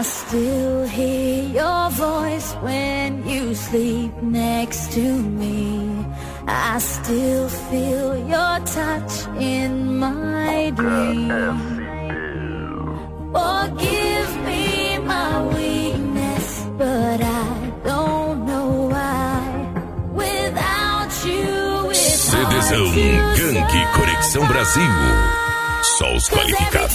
I still hear your voice when you sleep next to me. I still feel your touch in my dreams. Forgive me my weakness, but I don't know why. Without you, it's CDzão Gangue Conexão Brasil. Só os qualificados.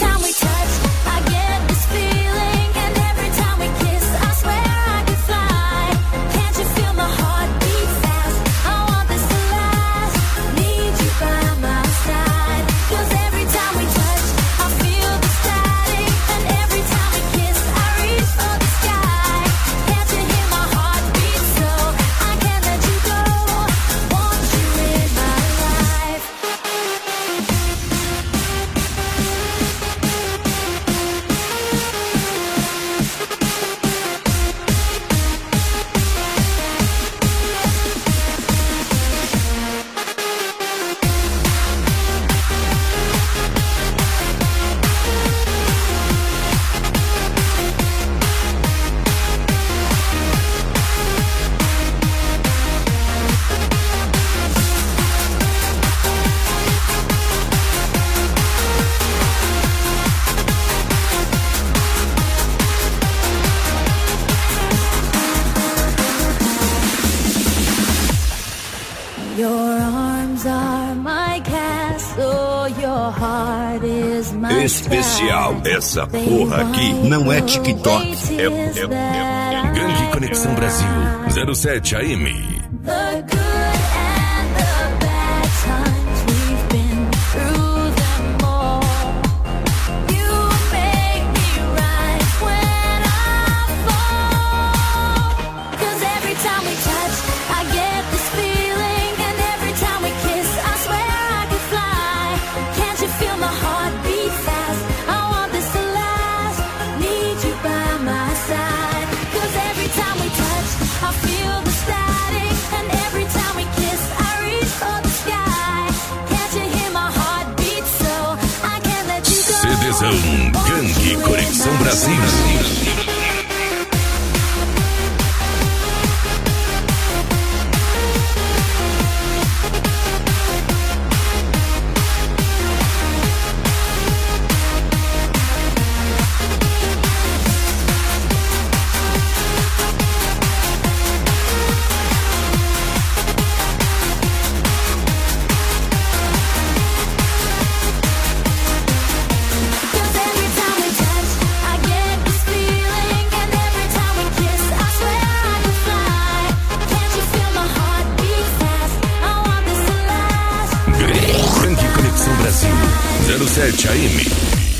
Especial, essa porra aqui não é TikTok, é Gangue Conexão Brasil 07 AM. Gangue Conexão Brasil. Brasil 07 AM.